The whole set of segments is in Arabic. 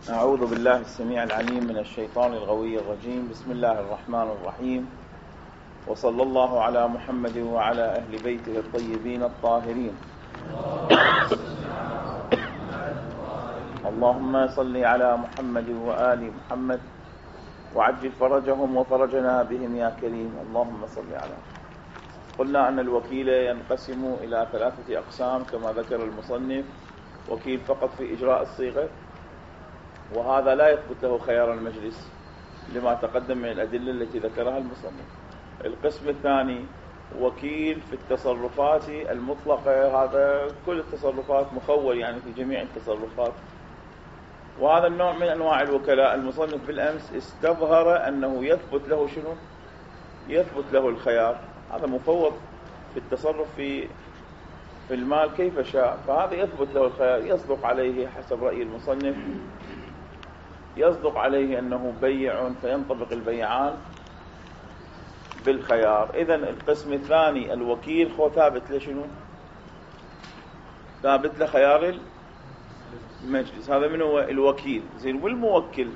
أعوذ بالله السميع العليم من الشيطان الغوي الرجيم. بسم الله الرحمن الرحيم، وصلى الله على محمد وعلى أهل بيته الطيبين الطاهرين. اللهم صل على محمد وآل محمد وعجل فرجهم وفرجنا بهم يا كريم. اللهم صل على. قلنا أن الوكيل ينقسم إلى 3 أقسام كما ذكر المصنف: وكيل فقط في إجراء الصيغة، وهذا لا يثبت له خيار المجلس لما تقدم من الأدلة التي ذكرها المصنف. القسم الثاني وكيل في التصرفات المطلقة، هذا كل التصرفات مخول يعني في جميع التصرفات، وهذا النوع من أنواع الوكلاء المصنف بالأمس استظهر أنه يثبت له شنو؟ يثبت له الخيار، هذا مفوض في التصرف في المال كيف شاء، فهذا يثبت له الخيار، يصدق عليه حسب رأي المصنف، يصدق عليه أنه بيع فينطبق البيعان بالخيار. إذن القسم الثاني الوكيل هو ثابت له شنو؟ ثابت له خيار المجلس. هذا من هو الوكيل. زين، والموكل؟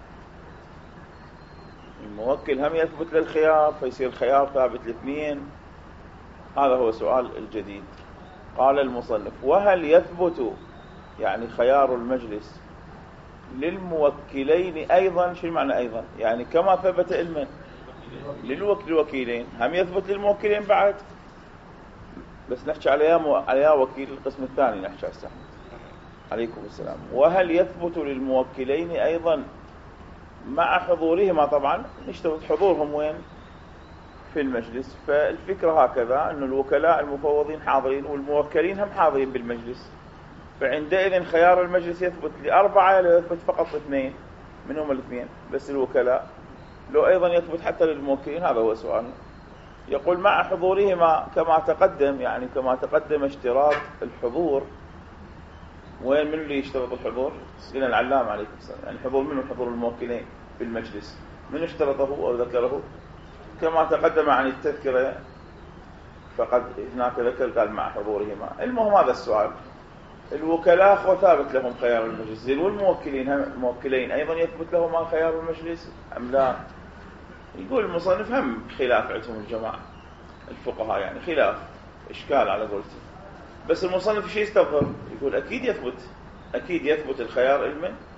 الموكل هم يثبت له الخيار فيصير الخيار ثابت لاثنين. هذا هو سؤال الجديد. قال المصنف: وهل يثبت يعني خيار المجلس للموكلين أيضا؟ شو معنى أيضا؟ يعني كما ثبت علما للوكيلين هم يثبت للموكلين بعد، بس نحكي عليها وكيل القسم الثاني نحكي هسه. عليكم السلام. وهل يثبت للموكلين أيضا مع حضورهما؟ طبعا نشترط حضورهم وين؟ في المجلس. فالفكرة هكذا أن الوكلاء المفوضين حاضرين والموكلين هم حاضرين بالمجلس، فعندئذ خيار المجلس يثبت ل4 لا يثبت فقط 2 منهم الاثنين بس الوكلاء، لو أيضا يثبت حتى للموكلين. هذا هو سؤال. يقول مع حضورهما كما تقدم، يعني كما تقدم اشتراط الحضور. وين من اللي يشترط الحضور؟ سئلنا العلام عليكم السلام. يعني حضور منه؟ حضور الموكلين في المجلس. من اشترطه أو ذكره؟ كما تقدم عن التذكرة فقد هناك ذكر قال مع حضورهما. المهم هذا السؤال. الوكلاء هو ثابت لهم خيار المجلس، والموكلين هم الموكلين أيضا يثبت لهم خيار المجلس أم لا؟ يقول المصنف هم خلاف عندهم الجماعة الفقهاء، يعني خلاف إشكال على قولته. بس المصنف شيء يستظهر، يقول أكيد يثبت الخيار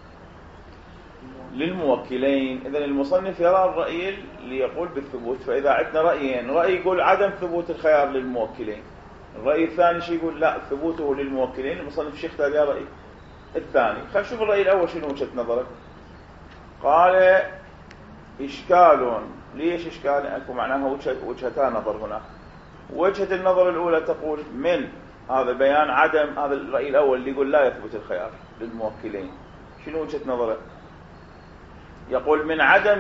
للموكلين. إذن المصنف يرى الرأي اللي يقول بالثبوت. فإذا عندنا رأيين، رأي يقول عدم ثبوت الخيار للموكلين، الرأي الثاني شيء يقول لا ثبوته للموكلين. المصنف شيء اختار يا رأي الثاني. خلينا نشوف الرأي الأول شنو وجهة نظرك. قال: إشكال. ليش إشكال؟ أكو معناها وجهتان نظر هنا. وجهة النظر الأولى تقول من هذا بيان عدم، هذا الرأي الأول اللي يقول لا يثبت الخيار للموكلين. شنو وجهة نظره؟ يقول من عدم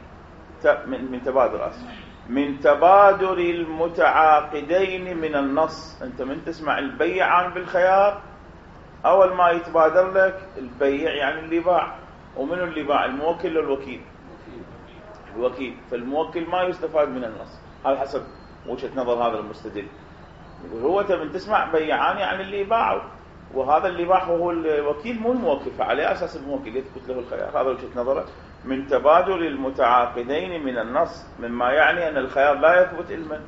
من تبادر المتعاقدين من النص. أنت من تسمع البيعان بالخيار، أول ما يتبادر لك البيع يعني اللي باع. ومنه اللي باع؟ الموكل والوكيل. الوكيل. فالموكل ما يستفاد من النص. هذا حسب وجهة نظر هذا المستدل. يقول هو أنت من تسمع بيعان يعني اللي باعوا، وهذا اللي باع هو الوكيل مو الموكل، فعلى أساس الموكل يثبت له الخيار. هذا وجهة نظره. من تبادل المتعاقدين من النص، مما يعني أن الخيار لا يثبت علما.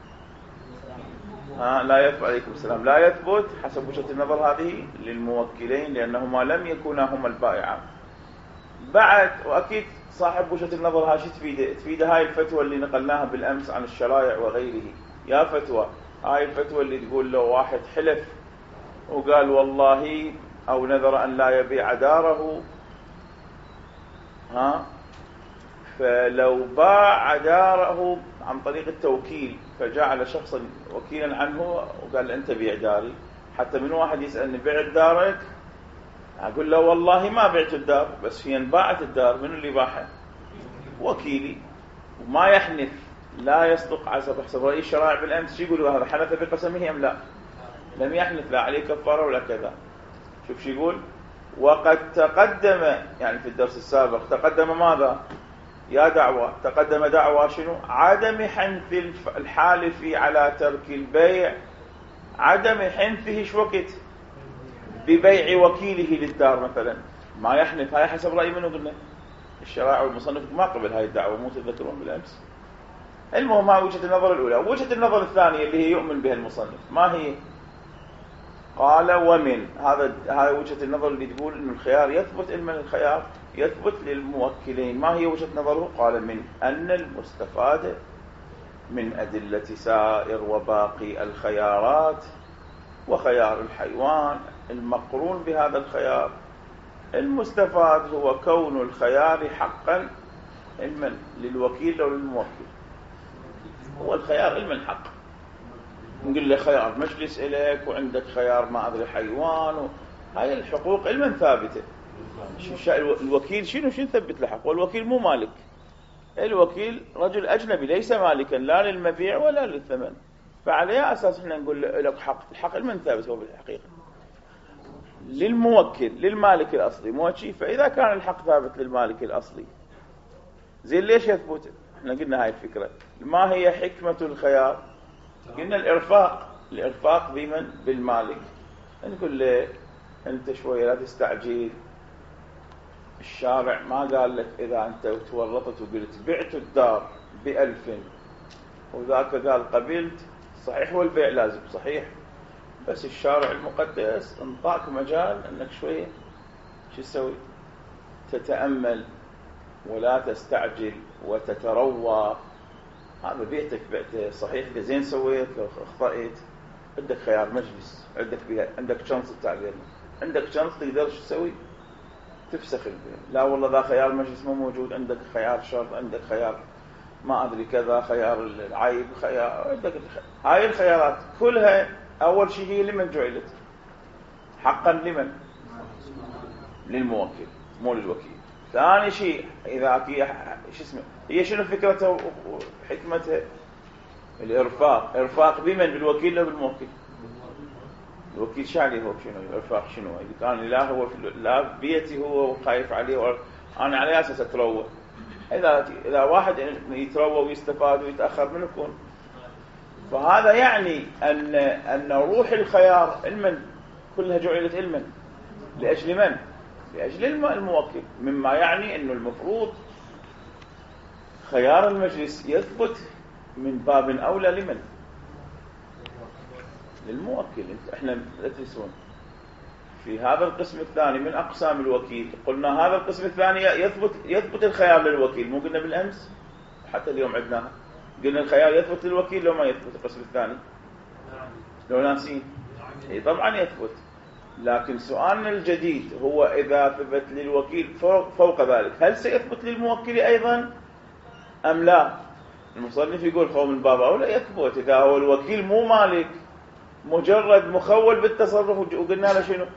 لا يثبت. عليكم السلام. لا يثبت حسب وجهة النظر هذه للموكلين لأنهما لم يكونا هما البائعان. بعد وأكيد صاحب وجهة النظر هاي شو تفيد هاي الفتوى اللي نقلناها بالأمس عن الشرائع وغيره. يا فتوى هاي الفتوى اللي تقول له واحد حلف وقال والله أو نذر أن لا يبيع داره، فلو باع داره عن طريق التوكيل فجعل شخصا وكيلا عنه وقال أنت بيع داري، حتى من واحد يسألني بعت دارك أقول له والله ما بعت الدار، بس هي انباعت الدار. من اللي باعها؟ وكيلي. وما يحنث، لا يصدق حسب رأي الشرائع بالأمس. يقولوا هذا حنث بقسمه أم لا؟ لم يحنث، لا عليه كفارة ولا كذا. شوف شو يقول: وقد تقدم، يعني في الدرس السابق تقدم ماذا؟ يا دعوة. تقدم دعوة شنو؟ عدم حنث الحالف على ترك البيع، عدم حنثه شو وقت؟ ببيع وكيله للدار مثلا. ما يحنف. هاي حسب رأي منه قلنا الشرائع والمصنف ما قبل هاي الدعوة، مو تذكرون بالأمس. المهم هاي وجهة النظر الأولى. وجهة النظر الثانية اللي هي يؤمن بها المصنف ما هي؟ قال ومن هذا وجهة النظر اللي تقول إنه الخيار يثبت، علما الخيار يثبت للموكلين. ما هي وجهة نظره؟ قال من أن المستفاد من أدلة سائر وباقي الخيارات وخيار الحيوان المقرون بهذا الخيار، المستفاد هو كون الخيار حقا علما للوكيل أو للموكل. هو الخيار علما حق، نقول له خيار مجلس إليك وعندك خيار ما أدري حيوان هاي الحقوق علما ثابتة. الوكيل شنو ثبت له حق؟ والوكيل مو مالك، الوكيل رجل أجنبي ليس مالكا لا للمبيع ولا للثمن، فعلى أساس احنا نقول لك حق. الحق علما ثابت هو بالحقيقة للموكل للمالك الأصلي مو شيء. فإذا كان الحق ثابت للمالك الأصلي زين ليش يثبت؟ احنا قلنا هاي الفكرة. ما هي حكمة الخيار؟ قلنا الإرفاق بمن؟ بالمالك. نقول له أنت شوية لا تستعجل، الشارع ما قال لك إذا أنت تورطت وقلت بعت الدار ب1000 وذاك قال قبلت، صحيح والبيع لازم صحيح، بس الشارع المقدس انطاك مجال أنك شوية شو تسوي؟ تتأمل ولا تستعجل وتتروى. هذا بيتك بعته صحيح، زين سويت لو اخطأت عندك خيار مجلس، عندك شانس التعبير، عندك شانس تقدر شو تسوي؟ تفسخ البيع. لا والله ذا خيار مجلس مو موجود، عندك خيار شرط، عندك خيار ما أدري كذا، خيار العيب، خيار عندك هاي الخيارات كلها أول شيء هي لمن جعلت؟ حقا لمن؟ للموكل مو للوكيل. ثاني شيء إذا هي شنو فكرتها وحكمتها؟ الإرفاق. إرفاق بمن؟ بالوكيل لا بالموكل؟ الوكيل شعلي هو شنو الإرفاق؟ شنو إذا كان لا هو لا بيتي هو وخايف عليه أنا على أساس أتروى. إذا واحد يتروى ويستفاد ويتأخر من يكون؟ فهذا يعني أن روح الخيار علما كلها جعلت علما لأجل من؟ لأجل الموكل. مما يعني أنه المفروض خيار المجلس يثبت من باب أولى لمن؟ للموكل. احنا لا تنسون في هذا القسم الثاني من أقسام الوكيل قلنا هذا القسم الثاني يثبت الخيار للوكيل، مو قلنا بالأمس حتى اليوم عدناها قلنا الخيار يثبت للوكيل لو ما يثبت القسم الثاني لو ناسين؟ اي طبعا يثبت. لكن سؤالنا الجديد هو إذا ثبت للوكيل فوق ذلك هل سيثبت للموكل أيضا أم لا؟ المصنف يقول هو من باب أولى يثبت. إذا هو الوكيل مو مالك مجرد مخول بالتصرف وقلنا له شنو؟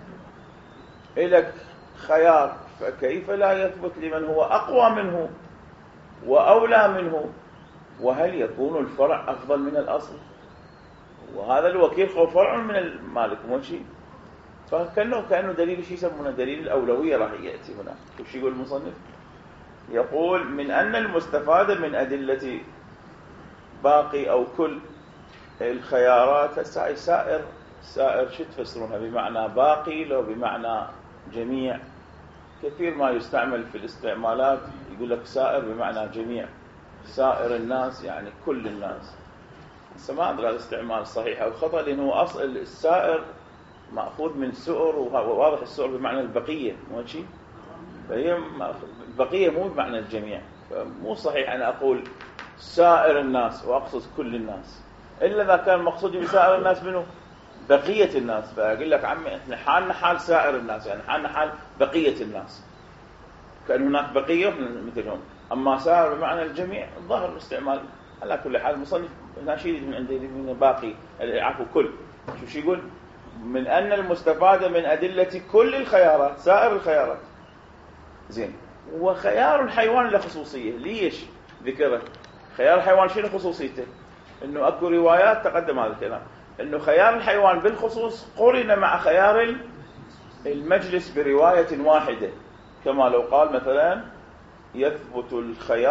إلك خيار، فكيف لا يثبت لمن هو أقوى منه وأولى منه؟ وهل يكون الفرع أفضل من الأصل؟ وهذا الوكيل هو فرع من المالك مو شيء. فكأنه دليل شيء يسمونه دليل الأولوية راح يأتي هنا. وش يقول المصنف؟ يقول من أن المستفاد من أدلة باقي أو كل الخيارات. سائر شو تفسرونها؟ بمعنى باقي لو بمعنى جميع؟ كثير ما يستعمل في الاستعمالات يقول لك سائر بمعنى جميع، سائر الناس يعني كل الناس. بس ما أدري الاستعمال صحيح أو خطأ، لأنه أصل السائر مأخوذ من سؤر، وواضح السؤر بمعنى البقية مو شيء، فهي البقية مو بمعنى الجميع. فمو صحيح أنا أقول سائر الناس وأقصد كل الناس، إلا إذا كان مقصودي بسائر الناس منه بقية الناس. فأقول لك عمي إحنا حالنا حال سائر الناس، يعني حالنا حال بقية الناس، كأن هناك بقية مثلهم. أما سائر بمعنى الجميع ظهر الاستعمال. على كل حال المصنف ناشيد من عنده من باقي عفوا كل شو يقول؟ من أن المستفاد من أدلة كل الخيارات سائر الخيارات. زين، وخيار الحيوان له خصوصية. ليش ذكره خيار الحيوان؟ شنو خصوصيته؟ إنه أكو روايات تقدم هذا الكلام إنه خيار الحيوان بالخصوص قرن مع خيار المجلس برواية واحدة، كما لو قال مثلا يثبت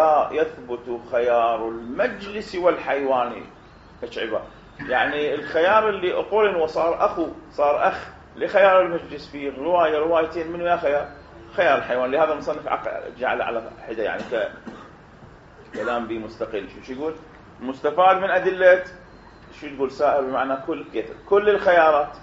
خيار المجلس والحيوان كشعبة. يعني الخيار اللي قرن وصار صار أخ لخيار المجلس في روايتين منه يا خيار خيار الحيوان. لهذا المصنف جعل على حدة يعني كلام به مستقل. شو يقول؟ مستفاد من أدلة شو يقول سائر بمعنى كل الخيارات.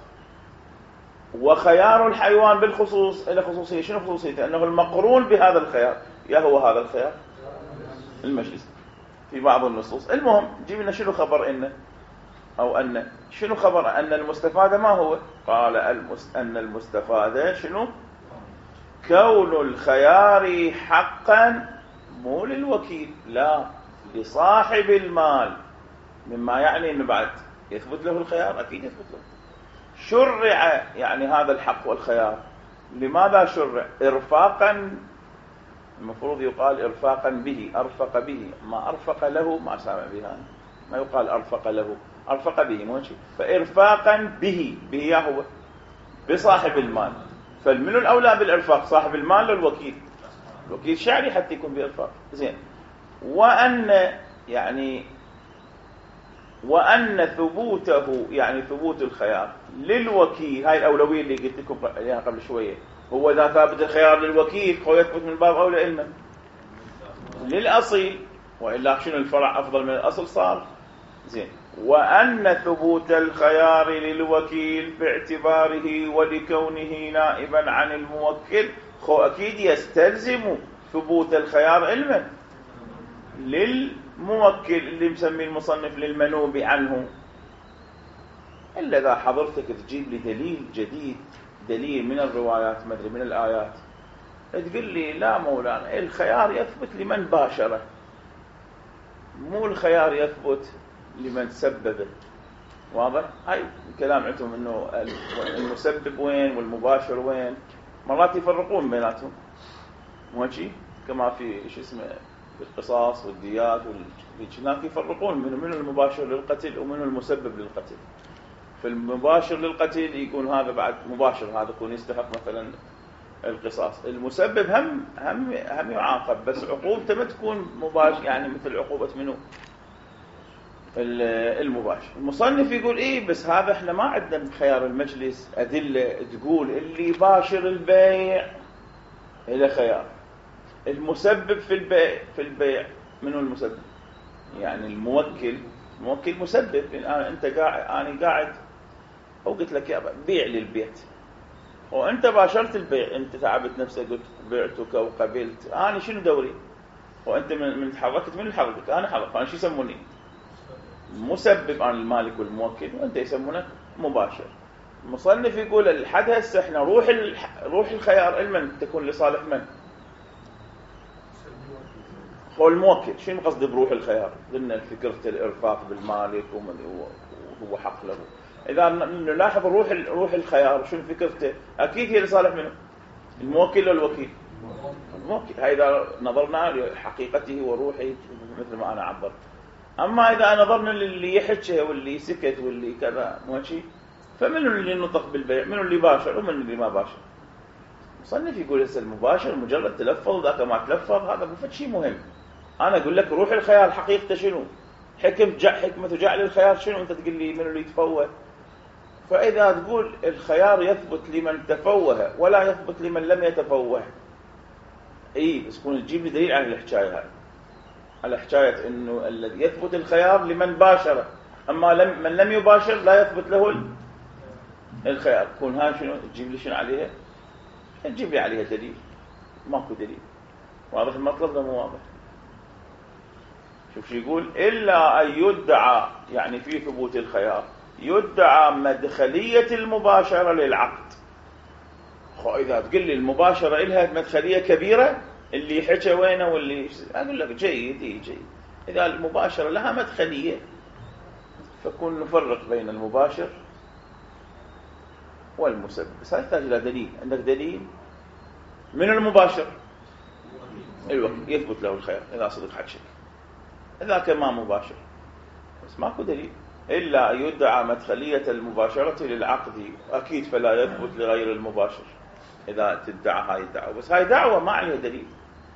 وخيار الحيوان بالخصوص إلى خصوصية. شنو خصوصيته؟ أنه المقرون بهذا الخيار. يا هو هذا الخيار المجلس في بعض النصوص. المهم جيب لنا شنو خبر أن شنو خبر أن المستفاد ما هو؟ قال أن المستفاد شنو؟ كون الخيار حقا مو للوكيل، لا لصاحب المال، مما يعني أنه بعد يثبت له الخيار. أكيد يثبت له. شرع يعني هذا الحق والخيار. لماذا شرع؟ إرفاقا، المفروض يقال إرفاقا به، أرفق به. ما أرفق له ما سامع بها، ما يقال أرفق له، أرفق به مو شيء. فإرفاقا به هو بصاحب المال. فالمن الأولى بالإرفاق صاحب المال للوكيل. الوكيل شعري حتى يكون بإرفاق. زين. وأن ثبوته يعني ثبوت الخيار للوكيل، هاي الأولوية اللي قلت لكم عليها قبل شوية. هو إذا ثابت الخيار للوكيل هو يثبت من باب أولى علما للأصيل، وإلا شنو الفرع أفضل من الأصل صار. زين. وأن ثبوت الخيار للوكيل باعتباره ولكونه نائبا عن الموكل أكيد يستلزم ثبوت الخيار علما للموكل اللي مسمي المصنف للمنوب عنه. إلا إذا حضرتك تجيب لي دليل جديد، دليل من الروايات مدري من الآيات، تقول لي لا مولانا الخيار يثبت لمن باشره، مو الخيار يثبت لمن سببه. واضح؟ هاي الكلام عندهم انه المسبب وين والمباشر وين، مرات يفرقون بيناتهم مو شيء، كما في شو اسمه القصاص والديات هناك يفرقون من المباشر للقتل ومن المسبب للقتل. فالمباشر للقتل يكون هذا بعد مباشر، هذا يكون يستحق مثلا القصاص. المسبب هم يعاقب، بس عقوبته ما تكون مباشر، يعني مثل عقوبة منه المباشر. المصنف يقول إيه بس هذا احنا ما عندنا بخيار المجلس أدلة تقول اللي باشر البيع إلى خيار. المسبب في البيع منه المسبب؟ يعني الموكل مسبب. أنت قاعد أنا قاعد أو قلت لك يا بيع للبيت وأنت باشرت البيع، أنت تعبت نفسك قلت بعتك وقبلت، أنا شنو دوري؟ وأنت من تحركت من حركتك أنا حرك، أنا شو يسموني؟ مسبب عن المالك والموكل، وأنت يسمونك مباشر. المصنف يقول الحد هسه احنا روح الخيار علما تكون لصالح من؟ هو الموكل. شنو قصد بروح الخيار؟ قلنا فكرة الإرفاق بالمالك وهو حق له. إذا نلاحظ روح الخيار شنو فكرته؟ أكيد هي لصالح منه؟ الموكل والوكيل. الموكل. هاي إذا نظرنا لحقيقته وروحه مثل ما أنا عبرت. أما إذا نظرنا للي يحكي واللي سكت واللي كذا ماشي، فمن اللي نطق بالبيع؟ من اللي باشر ومن اللي ما باشر؟ مصنف يقول هسه المباشر مجرد تلفظ، ذاك ما تلفظ هذا مو شيء مهم. أنا أقول لك روح الخيار حقيقته شنو؟ حكمة جعل الخيار شنو؟ أنت تقول لي من اللي يتفوه. فإذا تقول الخيار يثبت لمن تفوه ولا يثبت لمن لم يتفوه، بس كون تجيب لي دليل عن الحكاية هاي، على حكاية إنه الذي يثبت الخيار لمن باشره، أما من لم يباشر لا يثبت له الخيار. كون هاي شنو تجيب لي شنو عليها؟ تجيب لي عليها دليل. ماكو دليل. واضح المطلب ده مو واضح؟ شوف شو يقول، إلا أن يدعى يعني في ثبوت الخيار يدعى مدخلية المباشرة للعقد. إذا تقول لي المباشرة إلها مدخلية كبيرة، اللي حكى وينه واللي أقول لك جيد. إذا المباشرة لها مدخلية فكون نفرق بين المباشر والمسبب. بس هذا يحتاج إلى دليل. عندك دليل من المباشر؟ الوقت يثبت له الخيار إذا صدق حكي، إذا كان ما مباشر بس ماكو دليل. إلا يدعى مدخلية المباشرة للعقد أكيد فلا يثبت لغير المباشر إذا تدعى هاي الدعوة، بس هاي دعوة ما عليها دليل.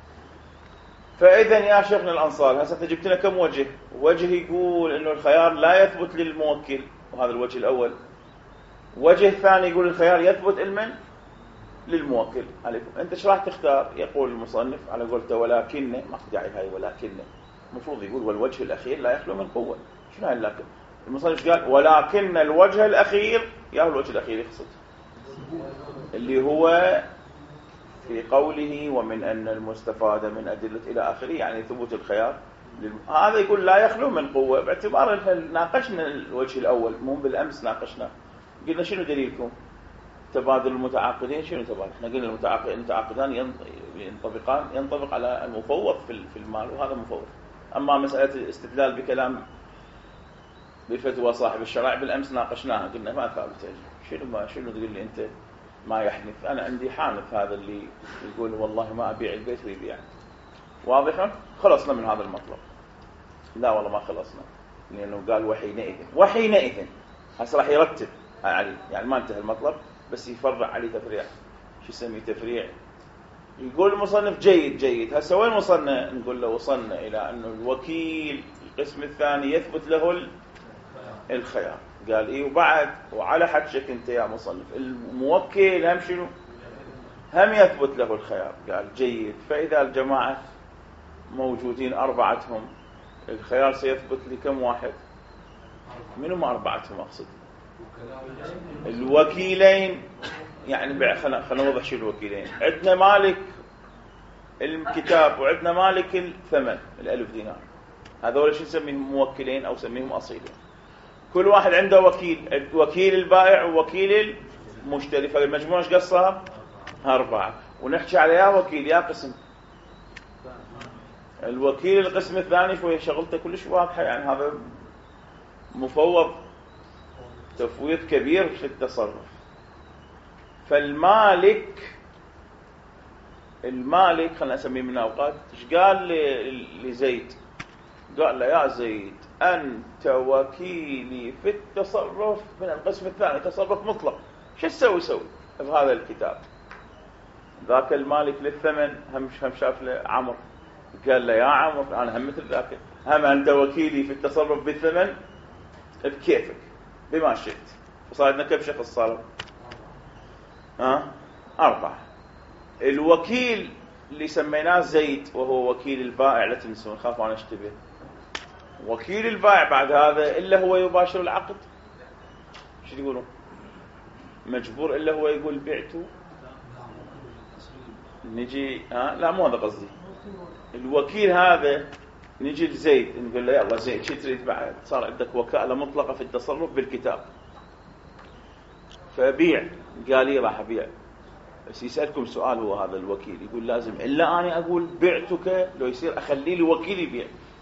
فإذا يا شيخنا الأنصار هسه جبت لنا كم وجه؟ وجه يقول إنه الخيار لا يثبت للموكل، وهذا الوجه الأول. وجه ثاني يقول الخيار يثبت لمن؟ للموكل عليكم. أنت ايش راح تختار؟ يقول المصنف على قولته ولكن، ما في داعي هاي ولكن، المفروض يقول والوجه الأخير لا يخلو من قوة. شنو هاي لكن؟ المصنف قال ولكن الوجه الأخير، يا هو الوجه الأخير يقصد اللي هو في قوله ومن أن المستفاد من أدلة إلى آخره، يعني ثبوت الخيار. هذا يقول لا يخلو من قوة، باعتبار ناقشنا الوجه الأول، مو بالأمس ناقشنا، قلنا شنو دليلكم؟ تبادل المتعاقدين. شنو تبادل؟ احنا قلنا المتعاقدان ينطبق على المفوض في المال، وهذا مفوض. أما مسألة الاستدلال بكلام بفتوى صاحب الشرائع بالأمس ناقشناها، قلنا ما ثابت. شنو تقول لي أنت ما يحنف؟ أنا عندي حانف، هذا اللي يقول والله ما أبيع البيت ويبيع. واضح؟ خلصنا من هذا المطلب؟ لا والله ما خلصنا، لأنه قال وحينئذ هسه راح يرتب عليه، يعني ما انتهى المطلب بس يفرع عليه تفريع. شو يسميه تفريع؟ يقول المصنف جيد. هسه وين وصلنا؟ نقول له وصلنا إلى أنه الوكيل القسم الثاني يثبت له الخيار. قال إيه وبعد وعلى حدشك أنت يا مصنف الموكل هم شنو؟ هم يثبت له الخيار. قال جيد. فإذا الجماعة موجودين أربعتهم، الخيار سيثبت لكم واحد؟ منهم أربعتهم أقصد؟ الوكيلين. يعني خلنا نوضح شو الوكيلين. عندنا مالك الكتاب وعندنا مالك الثمن 1000 دينار، هذول شو نسميهم؟ موكلين أو نسميهم أصيلين. كل واحد عنده وكيل البائع ووكيل المشتري، فالمجموع ايش قصها؟ 4. ونحكي على يا وكيل يا قسم. الوكيل القسم الثاني شوية شغلته كلش واضحة، يعني هذا مفوض تفويض كبير في التصرف. فالمالك خلنا نسميه من أوقات، ايش قال لزيد؟ قال له يا زيد أنت وكيلي في التصرف من القسم الثاني، تصرف مطلق. شو تسوي بهذا الكتاب؟ ذاك المالك للثمن هم شاف له عمر، قال له يا عمر أنا هم مثل ذاك، هم أنت وكيلي في التصرف بالثمن بكيفك بما شئت. وصارنا كم شخص صار؟ 4. الوكيل اللي سميناه زيد وهو وكيل البائع، لا تنسون خاف أنا اشتبه، وكيل البائع بعد هذا إلا هو يباشر العقد. شو تقولون؟ مجبور إلا هو يقول بعته؟ نجي لا مو هذا قصدي. الوكيل هذا نجي لزيد نقول له يلا زيد شو تريد بعد؟ صار عندك وكالة مطلقة في التصرف بالكتاب، فبيع. قال لي راح أبيع، بس يسألكم سؤال هو هذا الوكيل، يقول لازم إلا أنا أقول بعتك، لو يصير أخلي لي وكيل يبيع.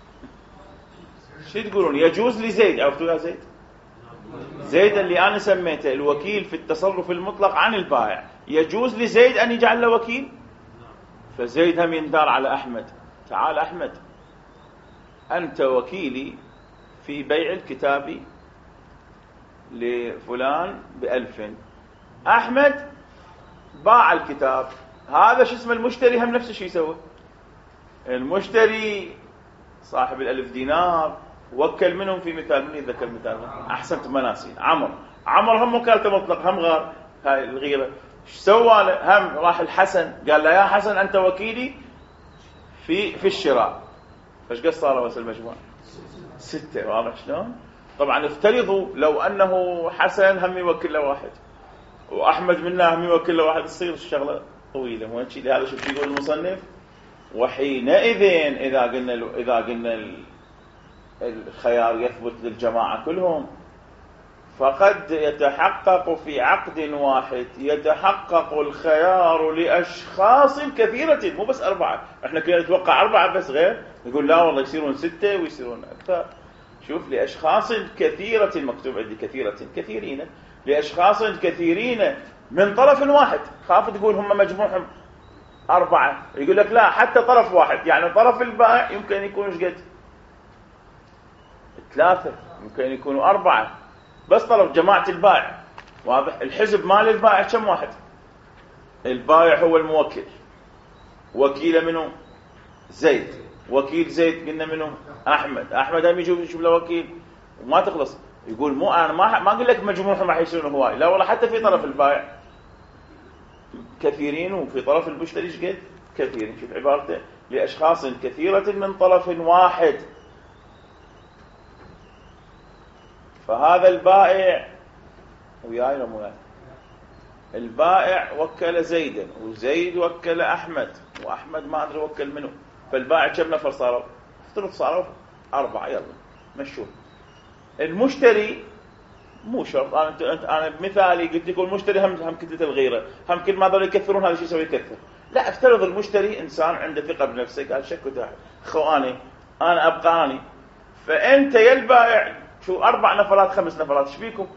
شو تقولون؟ يجوز لزيد، عرفتوا يا زيد اللي أنا سميته الوكيل في التصرف المطلق عن البائع، يجوز لزيد أن يجعل له وكيل؟ فزيد هم يندار على أحمد، تعال أحمد أنت وكيلي في بيع الكتاب لفلان ب1000. أحمد باع الكتاب، هذا شو اسمه المشتري هم نفس الشيء يسوي. المشتري صاحب 1000 دينار وكل منهم في مثال، من يذكر مثال؟ أحسنت مناسين. عمر هم وكالته مطلق، هم غار هاي الغيرة. ايش سوى له؟ هم راح الحسن قال له يا حسن أنت وكيلي في الشراء. فايش قص صار بس المجموع 6. واضح شلون؟ طبعا افترضوا لو أنه حسن هم يوكل له واحد وأحمد منا هم يوكل له واحد، تصير الشغلة طويلة. مو هيك؟ لهذا شو يقول المصنف؟ وحينئذ إذا قلنا الخيار يثبت للجماعة كلهم، فقد يتحقق في عقد واحد يتحقق الخيار لأشخاص كثيرة، مو بس 4. احنا كنا نتوقع 4 بس، غير يقول لا والله يصيرون 6 ويصيرون أكثر. شوف لأشخاص كثيرة، مكتوب عندي كثيرين، لأشخاص كثيرين من طرف واحد. خاف تقول هم مجموعهم 4، يقول لك لا حتى طرف واحد، يعني طرف البائع يمكن يكون ايش قد 3، يمكن يكونوا 4، بس طرف جماعة البائع. واضح؟ الحزب مال البائع كم واحد؟ البائع هو الموكل، وكيله منه زيد، وكيل زيد قلنا منه أحمد هم يشوف له وكيل وما تخلص. يقول مو أنا ما أقول لك مجموعهم راح يصيرون هواي، لا والله حتى في طرف البائع كثيرين وفي طرف المشتري ايش قد كثيرين. شوف عبارته لأشخاص كثيرة من طرف واحد. فهذا البائع وياي ولا مو وياي؟ البائع وكل زيدا وزيد وكل أحمد وأحمد ما أدري وكل منه. فالبائع كم نفر صاروا؟ افترض صاروا 4. يلا مشوه. المشتري مو شرط. أنا بمثالي قلت لكم المشتري هم كتلة الغيرة، هم كل ما ظل يكثرون هذا الشيء يسوي يكثر. لا، افترض المشتري إنسان عنده ثقة بنفسه، قال شكو داعي خواني أنا أبقى أني. فأنت يا البائع شو 4 نفرات 5 نفرات ايش بيكم؟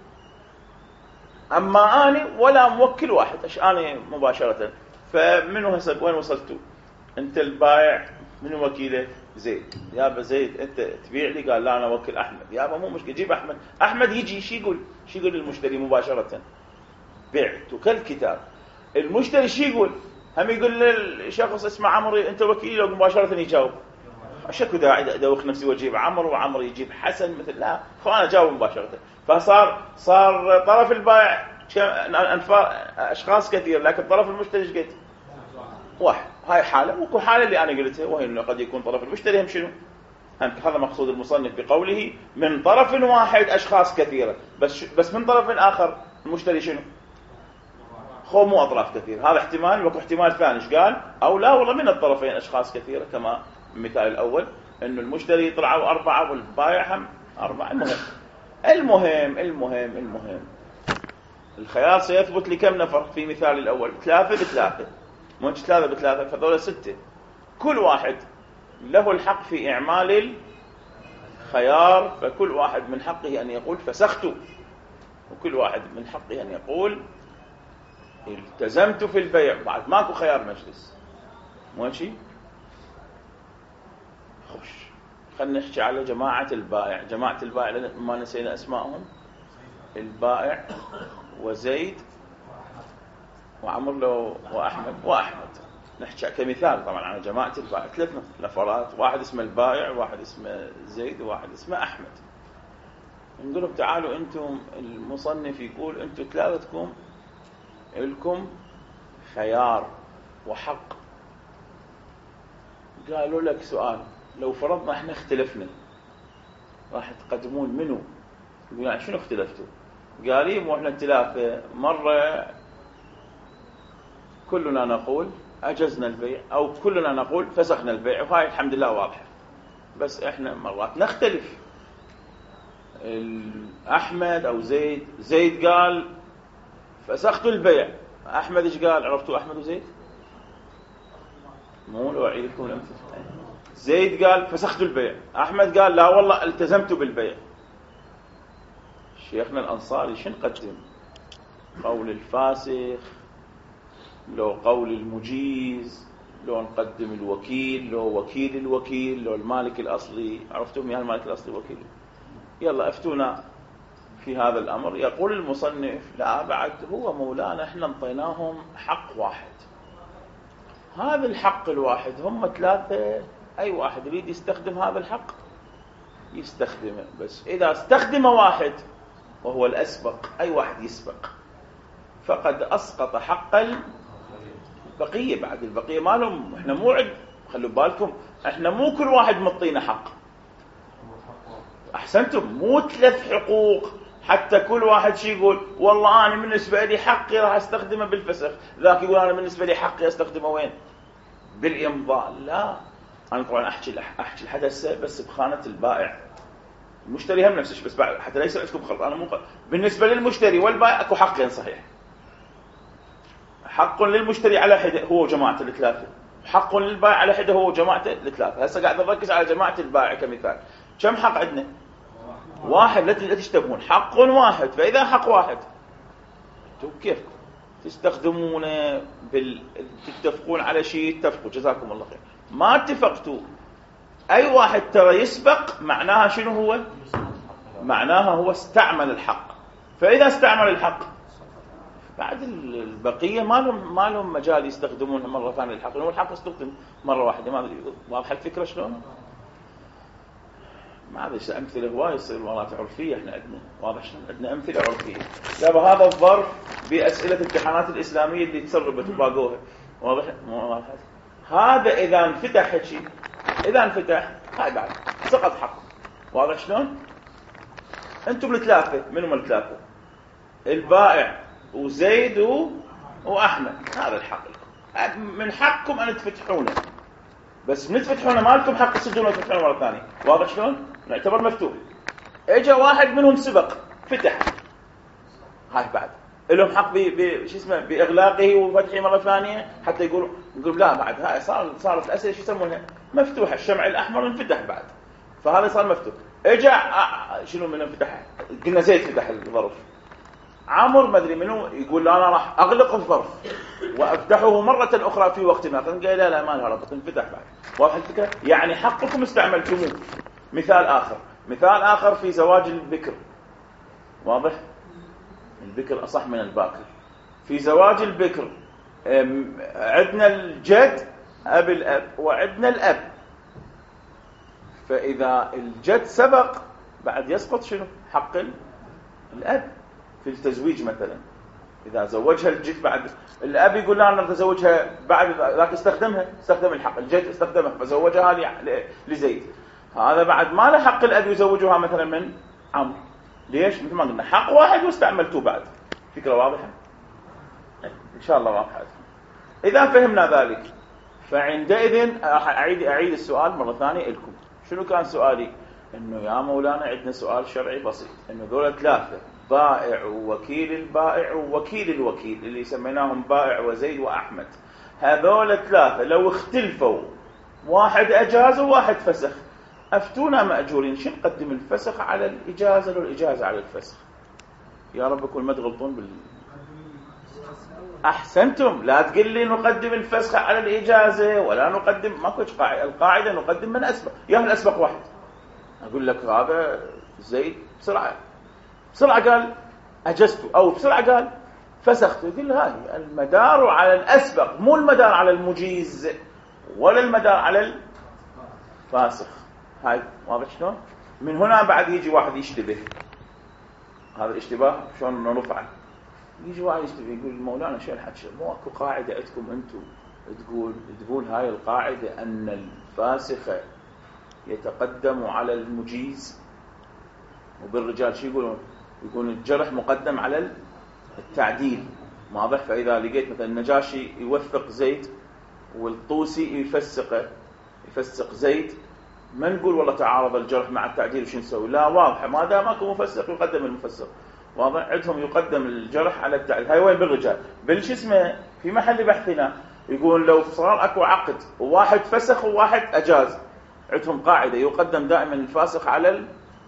أما أنا ولا موكل واحد ايش أنا مباشرة. فمنو هسه وين وصلتوا؟ أنت البائع منو وكيله؟ زيد. يابا زيد أنت تبيع لي؟ قال لا أنا وكل أحمد. يابا مو مشكلة، جيب أحمد. أحمد يجي شي يقول للمشتري مباشرة بعت كالكتاب. المشتري شي يقول؟ هم يقول للشخص اسمه عمري أنت وكيله مباشرة يجاوب. شكو داعي أدوخ نفسي وأجيب عمرو وعمرو يجيب حسن مثل لا، فأنا جاوب مباشرة. فصار طرف البائع أشخاص كثير، لكن طرف المشتري ايش قد؟ واحد. هاي حالة. وكو حالة اللي أنا قلتها، وهي إنه قد يكون طرف المشتري هم شنو؟ هذا مقصود المصنف بقوله من طرف واحد أشخاص كثيرة، بس من طرف آخر المشتري شنو؟ مو أطراف كثير. هذا احتمال. وكو احتمال ثاني ايش قال؟ أو لا والله من الطرفين أشخاص كثيرة، كما المثال الأول إنه المشتري طلعوا 4 والبائع هم 4. المهم الخيار سيثبت لكم نفر في مثال الأول؟ 3 ب3. مو 3 ب3 فذول 6. كل واحد له الحق في إعمال الخيار، فكل واحد من حقه أن يقول فسخت، وكل واحد من حقه أن يقول التزمت في البيع. بعد ماكو خيار مجلس. ماشي. خش خلنا نحكي على جماعة البائع. جماعة البائع ما نسينا أسمائهم. البائع وزيد وعمر وأحمد. نحكي كمثال طبعا على جماعة البائع. 3 نفرات، واحد اسمه البائع، واحد اسمه زيد، وواحد اسمه أحمد. نقول لهم تعالوا أنتم، المصنف يقول أنتم 3 لكم خيار وحق. قالوا لك سؤال، لو فرضنا احنا اختلفنا راح تقدمون منو؟ يقول يعني شنو اختلفتوا؟ قال لي مو احنا 3 مرة كلنا نقول أجزنا البيع، أو كلنا نقول فسخنا البيع، وهاي الحمد لله واضحة. بس احنا مرات نختلف. أحمد أو زيد قال فسخت البيع. أحمد إيش قال؟ عرفتوا أحمد وزيد؟ مو لو أعيد لكم الأمثلة. زيد قال فسخت البيع، أحمد قال لا والله التزمت بالبيع. شيخنا الأنصاري شن قدم؟ قول الفاسخ، لو قول المجيز، لو نقدم الوكيل، لو وكيل الوكيل، لو المالك الأصلي؟ عرفتم يا المالك الأصلي وكيل؟ يلا افتونا في هذا الأمر. يقول المصنف لا، بعد هو مولانا احنا انطيناهم حق واحد. هذا الحق الواحد هم 3. أي واحد يريد يستخدم هذا الحق يستخدمه، بس إذا استخدم واحد وهو الأسبق، أي واحد يسبق، فقد أسقط حق البقية. بعد البقية ما لهم. احنا مو خلوا بالكم، احنا مو كل واحد مطينا حق. أحسنتم، مو 3 حقوق حتى كل واحد شي يقول والله أنا بالنسبة لي حقي راح استخدمه بالفسخ، ذاك يقول أنا بالنسبة لي حقي استخدمه وين؟ بالإمضاء. لا، أنا طبعا أحكي الحدث بس بخانة البائع. المشتري هم نفس الشيء، بس حتى لا يصير عندكم خلط. أنا مو بالنسبة للمشتري والبائع أكو حقين صحيح. حق للمشتري على حدة هو جماعة 3، حق للبائع على حدة هو جماعة 3. هسه قاعد نركز على جماعة البائع كمثال. كم حق عندنا؟ 1. لا تشتبهون، حق واحد. فإذا حق واحد كيف تستخدمونه تتفقون على شيء؟ اتفقوا جزاكم الله خير. ما اتفقتوا أي واحد ترى يسبق، معناها شنو هو؟ معناها هو استعمل الحق. فإذا استعمل الحق بعد البقية ما لهم مجال يستخدمونها مرة ثانية الحق، لأنه الحق استخدم مرة واحدة. ما واضحة الفكرة شلون؟ ما عاد امثله هوايه تصير مرات عرفيه احنا عندنا واضح شلون عندنا امثله عرفيه. لا هذا الظرف باسئله الامتحانات الاسلاميه اللي تسربت وباقوها واضح. هذا اذا انفتح شيء اذا انفتح هاي بعد سقط حقه واضح شلون. انتم الثلاثه منهم الثلاثه البائع وزيد واحمد هذا الحق لكم من حقكم ان تفتحونه بس من تفتحونه ما لكم حق تسدونه وتفتحونه مره ثانيه واضح شلون. نعتبر مفتوح اجى واحد منهم سبق فتح هاي بعد لهم حق شو اسمه باغلاقه وفتحه مره ثانيه حتى يقول لا بعد هاي صارت الاسئله شو يسمونها مفتوحه الشمع الاحمر انفتح بعد فهذا صار مفتوح. اجى شنو من انفتح قلنا زيد فتح الظرف عمر ما ادري منو يقول لا انا راح اغلق الظرف وافتحه مره اخرى في وقت ما قال لا ما لها ربط انفتح بعد واضح الفكره. يعني حقكم استعملتموه. مثال اخر في زواج البكر واضح البكر اصح من الباكر. في زواج البكر عندنا الجد اب الاب وعندنا الاب فاذا الجد سبق بعد يسقط شنو حق الاب في التزويج مثلا. إذا زوجها الجد بعد الأب يقول لا أنا أتزوجها بعد ذاك استخدم الحق الجد استخدمها فزوجها لزيد هذا بعد ما له حق الأب يزوجها مثلا من عمرو. ليش؟ مثل ما قلنا حق واحد واستعملتوه بعد. فكرة واضحة؟ إن شاء الله واضحة. إذا فهمنا ذلك فعندئذ أعيد السؤال مرة ثانية لكم. شنو كان سؤالي؟ إنه يا مولانا عندنا سؤال شرعي بسيط إنه ذولا ثلاثة بائع ووكيل البائع ووكيل الوكيل اللي سميناهم بائع وزيد وأحمد هذول ثلاثة لو اختلفوا واحد أجاز وواحد فسخ أفتونا مأجورين شو نقدم الفسخ على الإجازة لو الإجازة على الفسخ؟ يا رب كل ما تغلطون أحسنتم. لا تقل لي نقدم الفسخ على الإجازة ولا نقدم ماكوش قاعدة. القاعدة نقدم من أسبق يا من أسبق واحد. أقول لك هذا زيد بسرعة قال أجزت أو بسرعة قال فسخت. يقول هاي المدار على الأسبق مو المدار على المجيز ولا المدار على الفاسخ. هاي واضح شلون. من هنا بعد يجي واحد يشتبه هذا الاشتباه شلون نرفعه. يجي واحد يشتبه يقول مولانا شو الحكي مو اكو قاعدة عندكم انتم تقول هاي القاعدة أن الفاسخ يتقدم على المجيز وبالرجال شو يقولون يكون الجرح مقدم على التعديل واضح. فإذا لقيت مثلا النجاشي يوثق زيد والطوسي يفسق زيد ما نقول والله تعارض الجرح مع التعديل وش نسوي. لا واضحة ما دام اكو مفسق يقدم المفسق واضح. عندهم يقدم الجرح على التعديل. هاي وين بالرجال بالش اسمه في محل بحثنا يقول لو صار اكو عقد وواحد فسخ وواحد أجاز عندهم قاعدة يقدم دائما الفاسخ على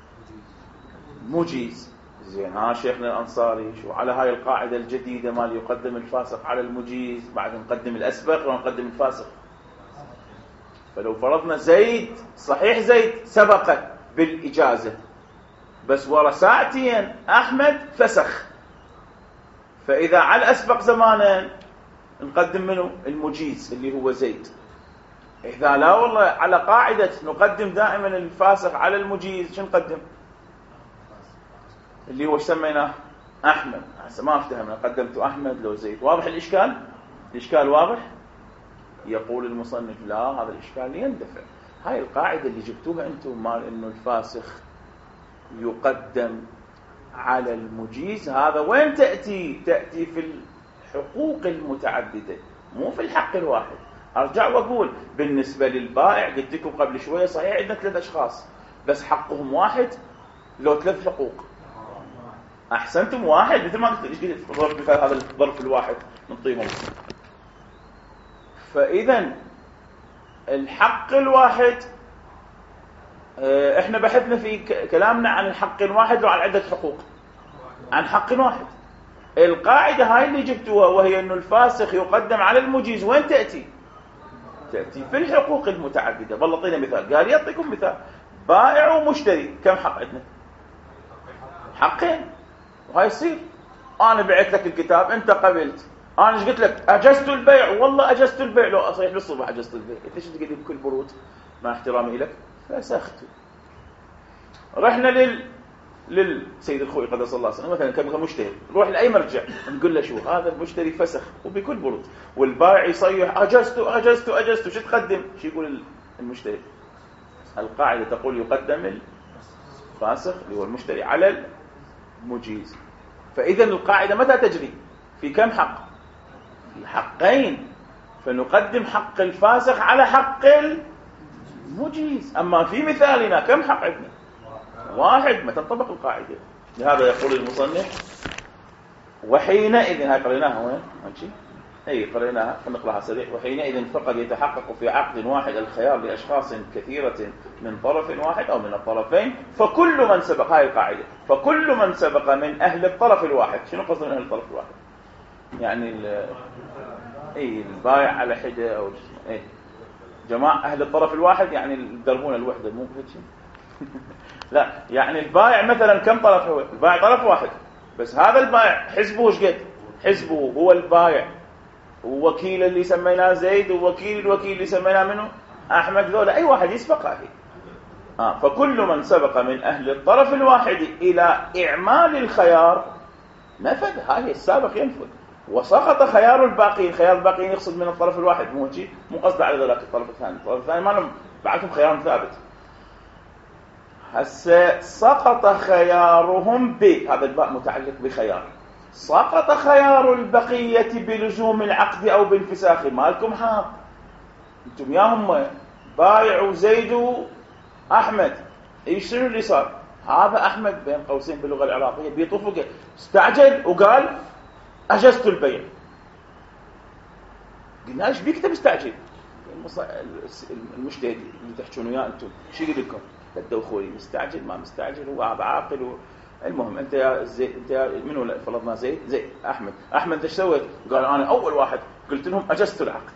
المجيز. زين ها شيخنا الأنصاري شو على هاي القاعدة الجديدة مال يقدم الفاسخ على المجيز بعد نقدم الأسبق ونقدم الفاسخ. فلو فرضنا زيد صحيح زيد سبق بالإجازة بس ورا ساعتين أحمد فسخ فإذا على الأسبق زمانا نقدم منه المجيز اللي هو زيد. إذا لا والله على قاعدة نقدم دائما الفاسخ على المجيز شو نقدم اللي هو سميناه أحمد. ما افتهمنا قدمت أحمد لو زيد. واضح الإشكال واضح. يقول المصنف لا هذا الإشكال يندفع. هاي القاعدة اللي جبتوها أنتم مال إنه الفاسخ يقدم على المجيز هذا وين تأتي في الحقوق المتعددة مو في الحق الواحد. أرجع وأقول بالنسبة للبائع قلت لكم قبل شوية صحيح عندنا 3 أشخاص بس حقهم واحد لو 3 حقوق. أحسنتم واحد مثل ما قلت هذا الظرف الواحد نعطيهم. فإذا الحق الواحد احنا بحثنا في كلامنا عن الحق الواحد وعن عدة حقوق. عن حق واحد. القاعدة هاي اللي جبتوها وهي انه الفاسخ يقدم على المجيز وين تأتي في الحقوق المتعددة. والله اعطينا مثال قال يعطيكم مثال بائع ومشتري كم حق عندنا حقين. وهاي يصير انا بعت لك الكتاب انت قبلت انا ايش قلت لك اجزت البيع والله اجزت البيع لو اصيح بالصبح اجزت البيع انت ايش تقول بكل برود مع احترامي لك فسخت. رحنا للسيد الخوي قدس الله سنه مثلا كمشتري، نروح لاي مرجع نقول له شو هذا المشتري فسخ وبكل برود، والبائع يصيح اجزت شو تقدم؟ شو يقول المشتري؟ القاعده تقول يقدم الفاسخ اللي هو المشتري على المجيز. فاذا القاعده متى تجري؟ في كم حق؟ في حقين، فنقدم حق الفاسخ على حق المجيز. اما في مثالنا كم حق عندنا؟ واحد، ما تنطبق القاعدة. لهذا يقول المصنف وحينئذ، هاي قريناها وين؟ ماشي؟ اي قريناها، فنقراها سريع. وحينئذ فقد يتحقق في عقد واحد الخيار لأشخاص كثيرة من طرف واحد أو من الطرفين، فكل من سبق، هاي القاعدة، فكل من سبق من أهل الطرف الواحد. شنو قصد من أهل الطرف الواحد؟ يعني البايع على حدة أو جماعة أهل الطرف الواحد، يعني يدربون الوحدة، مو هيك شيء. لا، يعني البائع مثلا كم طرف هو؟ البائع طرف واحد، بس هذا البائع حزبه ايش قد؟ حزبه هو البائع ووكيل اللي سميناه زيد ووكيل الوكيل اللي سميناه منه احمد، ذولا اي واحد يسبق هذه. فكل من سبق من اهل الطرف الواحد الى اعمال الخيار نفذ، هذه السابق ينفذ، وسقط خيار الباقين. خيار الباقين يقصد من الطرف الواحد، مو قصد على ذلك الطرف الثاني. الطرف الثاني ما لهم بعدهم خيار ثابت. هسه سقط خيارهم هذا الباء متعلق بخيار، سقط خيار البقية بلزوم العقد أو بانفساخ. مالكم حق انتم ياهم بايعوا زيد وأحمد، شنو اللي صار؟ هذا أحمد بين قوسين باللغة العراقية بيطفق، استعجل وقال أجزت البيع. قلنا ايش بيك تستعجل؟ المجتهد اللي تحكون وياه انتم شو يقول لكم؟ بدوا اخوي مستعجل ما مستعجل، هو عاقل المهم انت يا زيد، انت يا منو فرضنا زيد احمد ايش سويت؟ قال انا اول واحد قلت لهم اجزت العقد.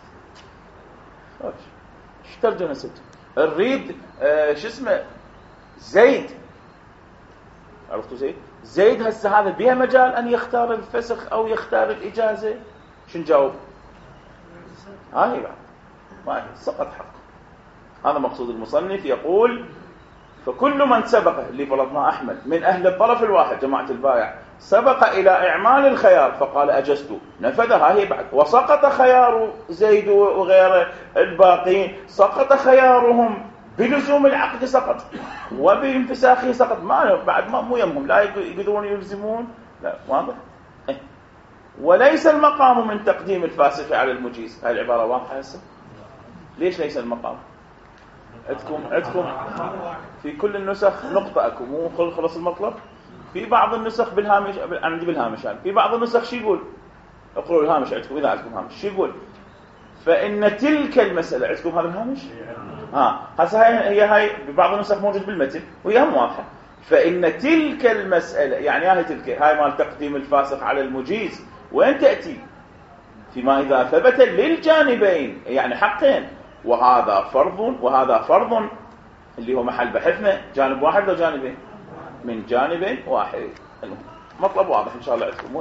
ايش ترجمه ست؟ نريد شو اسمه زيد، عرفتوا زيد هسه هذا بها مجال ان يختار الفسخ او يختار الاجازه؟ شو نجاوب؟ هاي بعد ما سقط حقه. هذا مقصود المصنف، يقول فكل من سبق اللي فرضنا أحمد من أهل الطرف الواحد جماعة البائع سبق إلى إعمال الخيار فقال أجزت نفذها، هي بعد، وسقط خيار زيد وغيره الباقين، سقط خيارهم بلزوم العقد سقط وبانفساخه سقط. ما بعد مو يمهم، لا يقدرون يلزمون، لا واضح. وليس المقام من تقديم الفاسخ على المجيز. هاي العبارة واضحة هسه؟ ليش ليس المقام؟ عندكم في كل النسخ نقطة أكو، مو خلص المطلب. في بعض النسخ بالهامش، عندي بالهامش يعني، في بعض النسخ شو يقول؟ اقرأوا الهامش عندكم إذا عندكم هامش. شو يقول؟ فإن تلك المسألة، عندكم هذا الهامش؟ هسه هاي ببعض النسخ موجود بالمتن وهي هم واضحة. فإن تلك المسألة، يعني هاي تلك، هاي مال تقديم الفاسق على المجيز، وين تأتي؟ فيما إذا ثبت للجانبين، يعني حقين، وهذا فرض وهذا فرض، اللي هو محل بحثنا جانب واحد لو جانبين؟ من جانب واحد. مطلب واضح إن شاء الله عندكم.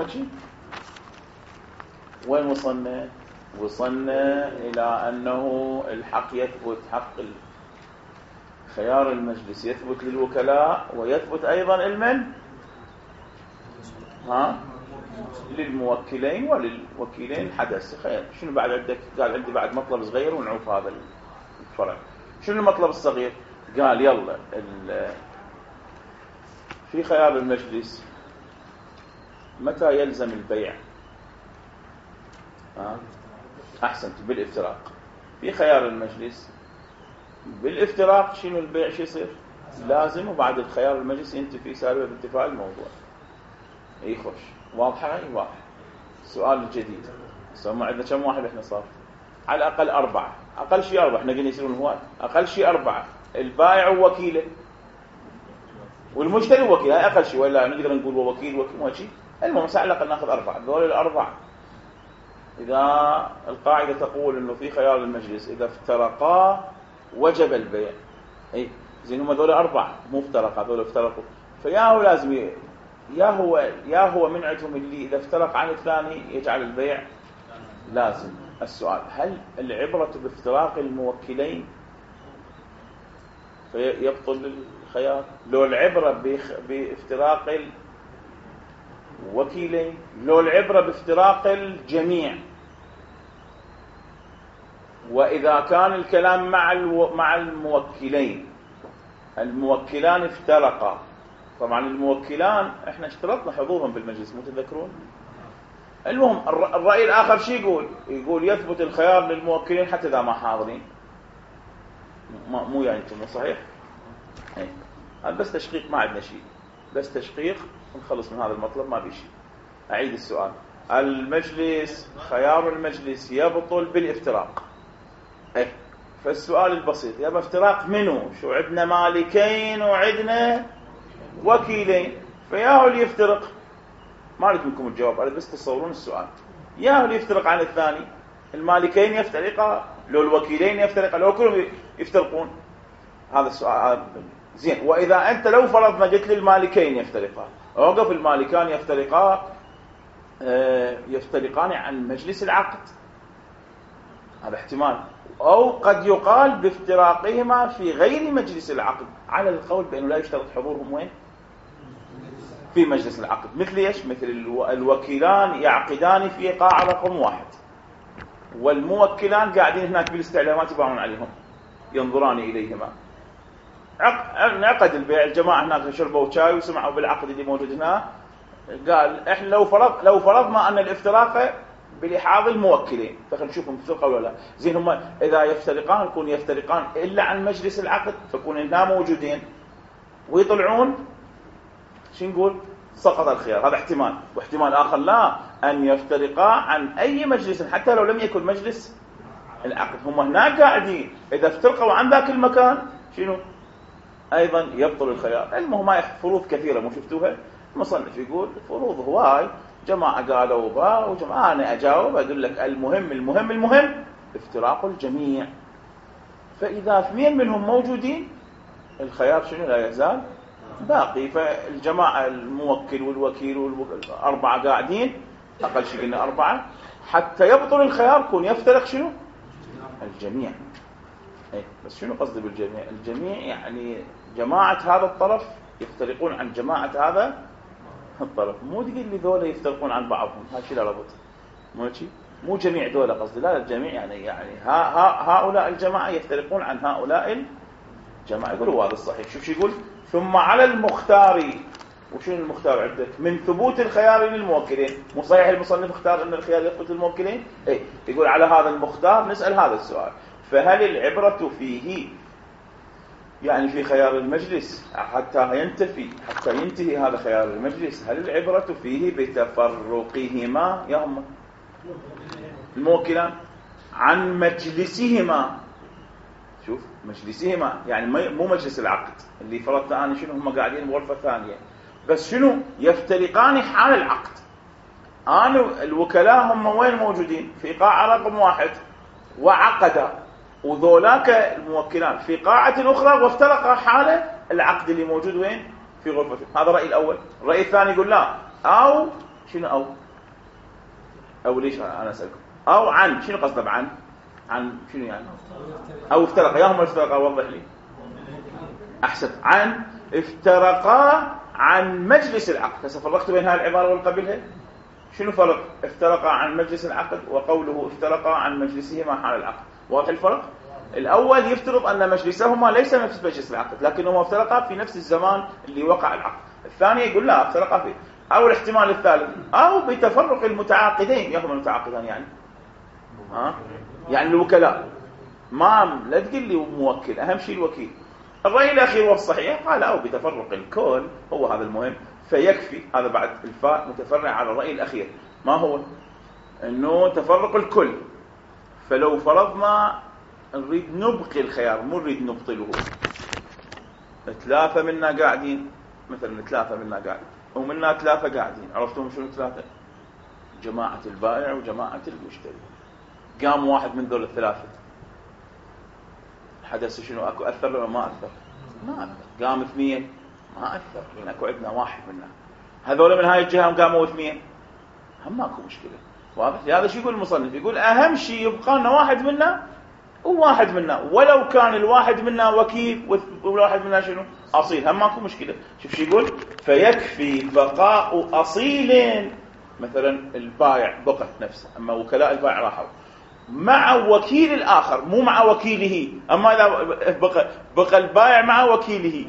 وين وصلنا إلى أنه الحق يثبت، حق خيار المجلس يثبت للوكلاء ويثبت أيضا للموكلين وللوكيلين. حدث خير. شنو بعد عندك؟ قال عندي بعد مطلب صغير ونعوف هذا الفرع. شنو المطلب الصغير؟ قال يلا في خيار المجلس متى يلزم البيع؟ أحسنت، بالافتراق. في خيار المجلس بالافتراق شنو البيع شو يصير؟ لازم، وبعد الخيار المجلس ينتفي سالبه بانتفاء الموضوع. يخش واضحة. واضح. السؤال الجديد ما عندنا كم واحد احنا صار؟ على الأقل 4، أقل شيء 4. احنا قلنا يصيرون هواي، أقل شيء 4. البائع ووكيله والمشتري وكيل، هاي أقل شيء، ولا نقدر نقول وكيل شيء. المهم على الأقل ناخذ 4. ذول الأربع إذا القاعدة تقول إنه في خيار المجلس إذا افترقا وجب البيع. زين هم ذول 4 مو افترقا، ذول افترقوا، فيا هو لازم يا هو من عندهم اللي إذا افترق عن الثاني يجعل البيع لازم. السؤال هل العبرة بافتراق الموكلين فيبطل الخيار، لو العبرة بافتراق الوكيلين، لو العبرة بافتراق الجميع. وإذا كان الكلام مع الموكلين، الموكلان افترقا، طبعا الموكلان احنا اشترطنا حضورهم بالمجلس، مو تذكرون؟ المهم الرأي الآخر شي يقول يثبت الخيار للموكلين حتى إذا ما حاضرين. مو يعني انتم صحيح؟ هذا بس تشقيق، ما عندنا شيء، بس تشقيق ونخلص من هذا المطلب، ما بيشي. أعيد السؤال. المجلس، خيار المجلس يبطل بالافتراق. فالسؤال البسيط، يا افتراق منو؟ شو عندنا؟ مالكين وعندنا وكيلين، فياهو اللي يفترق. ما أريد منكم الجواب، أريد بس تصورون السؤال. ياهو اللي يفترق عن الثاني، المالكين يفترقا، لو الوكيلين يفترقا، لو كلهم يفترقون. هذا السؤال زين. وإذا أنت لو فرضنا قلت لي المالكين يفترقا، أوقف المالكان يفترقان عن مجلس العقد، هذا احتمال. أو قد يقال بافتراقهما في غير مجلس العقد، على القول بأنه لا يشترط حضورهم وين؟ في مجلس العقد. مثل ايش؟ مثل الوكيلان يعقدان في قاعة رقم 1، والموكلان قاعدين هناك بالاستعلامات يباعون عليهم، ينظران إليهما. عقد البيع، الجماعة هناك شربوا شاي وسمعوا بالعقد اللي موجود هنا، قال احنا لو فرضنا أن الافتراق بلحاظ الموكلين، فخلنا نشوفهم يفترقوا ولا لا. زين، هم إذا يفترقان يكون يفترقان إلا عن مجلس العقد، فيكون هنا موجودين ويطلعون، شو نقول؟ سقط الخيار. هذا احتمال. واحتمال آخر لا، أن يفترقا عن أي مجلس حتى لو لم يكن مجلس العقد، هم هناك قاعدين، إذا افترقوا عن ذاك المكان شنو؟ أيضا يبطل الخيار. المهم هاي فروض كثيرة مو شفتوها؟ المصنف يقول فروض هواي، جماعة قالوا با وجماعة، أنا أجاوب أقول لك المهم افتراق الجميع. فإذا اثنين منهم موجودين الخيار شنو؟ لا يزال باقي. فالجماعة الموكل والوكيل والأربعة قاعدين، أقل شيء قلنا 4، حتى يبطل الخيار كون يفترق شنو؟ الجميع. بس شنو قصدي بالجميع؟ الجميع يعني جماعة هذا الطرف يفترقون عن جماعة هذا الطرف، مو تقول لي ذولا يفترقون عن بعضهم، هذا شيء لا ربط، مو جميع ذولا قصدي، لا الجميع يعني هؤلاء الجماعة يفترقون عن هؤلاء الجماعة. يقولوا هذا الصحيح. شوف شو يقول: ثم على المختار. وشنو المختار عندك؟ من ثبوت الخيار للموكلين. مو صحيح المصنف اختار ان الخيار يثبت للموكلين؟ يقول على هذا المختار نسأل هذا السؤال: فهل العبرة فيه، يعني في خيار المجلس حتى ينتهي هذا خيار المجلس، هل العبرة فيه بتفرقهما يا هم الموكلان عن مجلسهما؟ شوف، مجلسهما يعني مو مجلس العقد اللي فرضت أنا شنو، هم قاعدين بغرفة ثانية، بس شنو يفترقان حال العقد. أنا الوكلاء هم وين موجودين؟ في قاعة رقم 1 وعقدا، وذولاك الموكلان في قاعة أخرى وافترق حال العقد اللي موجود وين؟ في غرفة. هذا رأي الأول. الرأي الثاني يقول لا، أو شنو أو ليش أنا أسألكم أو عن شنو قصده بعن؟ عن شنو يعني؟ أو افترقا، يا هم افترقا، وضح لي. أحسن، عن افترقا عن مجلس العقد. هسه فرقت بين هاي العبارة والقبلها. شنو فرق افترقا عن مجلس العقد وقوله افترقا عن مجلسهما حال العقد؟ واضح الفرق؟ الأول يفترض أن مجلسهما ليس نفس مجلس العقد، لكنهما افترقا في نفس الزمان اللي وقع العقد. الثاني يقول لا، افترقا فيه. أو الاحتمال الثالث، أو بتفرق المتعاقدين. يا هم المتعاقدان يعني يعني الوكلاء، ما لا تقول لي موكل، أهم شيء الوكيل. الرأي الأخير والصحيح قال أو بتفرق الكل، هو هذا المهم فيكفي. هذا بعد الفاء متفرع على الرأي الأخير، ما هو؟ أنه تفرق الكل. فلو فرضنا نريد نبقي الخيار مو نريد نبطله، 3 منا قاعدين مثلا، 3 منا قاعدين ومنا 3 قاعدين، عرفتم شنو 3؟ جماعة البائع وجماعة المشتري. قام واحد من ذول ال3، حدث شنو؟ اكو اثر ولا ما اثر؟ ما اثر. قام 2 ما اثر، لان اكو عندنا واحد منا. هذول من هاي الجهه قاموا 2 هم ماكو مشكله. واضح؟ هذا شو يقول المصنف؟ يقول اهم شيء يبقى لنا واحد منا وواحد منا، ولو كان الواحد منا وكيل والواحد منا شنو أصيل، هم ماكو مشكلة. شوف شو يقول: فيكفي بقاء أصيل، مثلا البائع بقى نفسه، أما وكلاء البائع راحوا مع وكيل الآخر مو مع وكيله. أما إذا بقى البائع مع وكيله،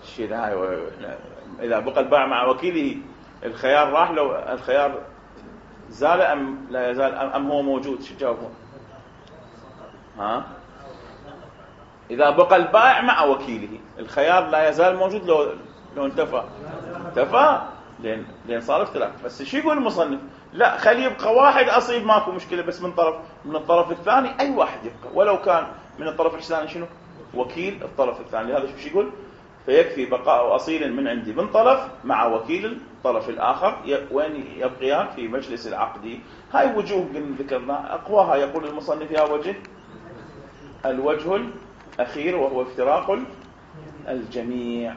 إذا بقى البائع مع وكيله الخيار راح، لو الخيار زال أم لا يزال أم هو موجود؟ شو جاوبون؟ ها؟ إذا بقى البائع مع وكيله الخيار لا يزال موجود لو انتفى لأن صار اختلاف. بس شو يقول المصنف؟ لا، خلي يبقى واحد أصيل ماكو مشكلة، بس من الطرف الثاني أي واحد يبقى، ولو كان من الطرف الثاني شنو وكيل الطرف الثاني. هذا شو يقول: فيكفي بقاء أصيل من عندي من طرف مع وكيل الطرف الآخر، وين يبقيان في مجلس العقد. هاي وجوه ذكرنا، أقواها يقول المصنف يا وجه الوجه الأخير وهو افتراق الجميع.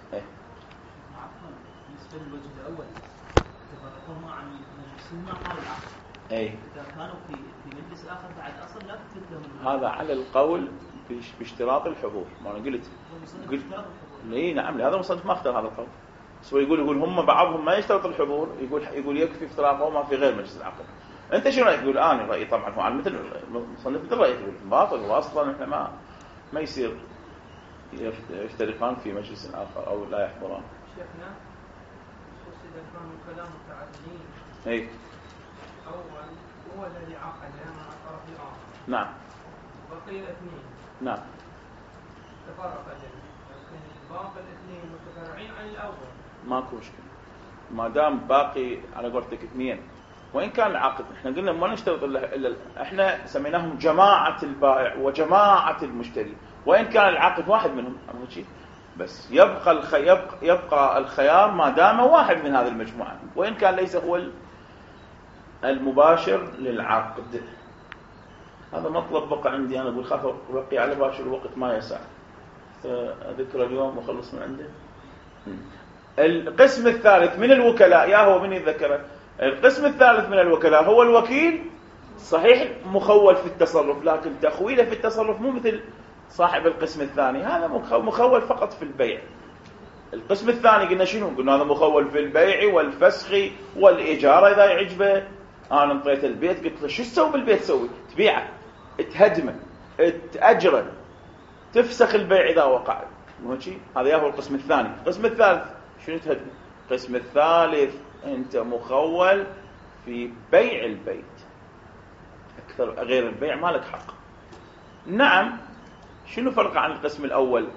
بالنسبة للوجه الأول تفرقوا عن المجلسين ما قالوا العقد. إذا كانوا في مجلس آخر بعد أصل لا تثبت لهم. هذا على القول باشتراط الحضور. ما أنا قلت ليه؟ نعم، لهذا المصنف ما اختار هذا القول. بس هو يقول هم بعضهم ما يشترط الحضور، يقول يكفي افتراقهما في غير مجلس العقد. أنت شو رأيك؟ يقول أنا رأيي طبعا هو على مثل المصنف مثل رأيك، يقول باطل، وأصلا إحنا ما يصير يفترقان في مجلس آخر أو لا يحضران. شيخنا إذا كانوا كلام متعددين، أي أول هو الذي عقد مع الطرف الآخر، نعم، بقي اثنين، نعم، تفرق الجميع، لكن باقي الاثنين متفرعين عن الأول ماكو مشكلة ما دام باقي على قولتك اثنين. وإن كان العقد احنا قلنا ما نشترط إلا احنا سميناهم جماعة البائع وجماعة المشتري، وإن كان العقد واحد منهم بس يبقى الخيار ما دام واحد من هذه المجموعة، وإن كان ليس هو المباشر للعقد. هذا مطلب بقى عندي أنا، أقول خاف بقي على باشر الوقت ما يسع، أذكر اليوم وخلص من عنده. القسم الثالث من الوكلاء، يا هو من يذكره؟ القسم الثالث من الوكلاء هو الوكيل، صحيح مخول في التصرف، لكن تخويله في التصرف مو مثل صاحب القسم الثاني، هذا مخول فقط في البيع. القسم الثاني قلنا شنو؟ قلنا هذا مخول في البيع والفسخ والإجارة. إذا يعجبه أنا انطيت البيت، قلت له شو تسوي بالبيت؟ تسوي تبيعه، تهدمه، تأجره، تفسخ البيع إذا وقع. هذا هو القسم الثاني. القسم الثالث شنو تهدمه؟ القسم الثالث أنت مخول في بيع البيت، أكثر غير البيع ما لك حق. نعم، شنو فرق عن القسم الأول؟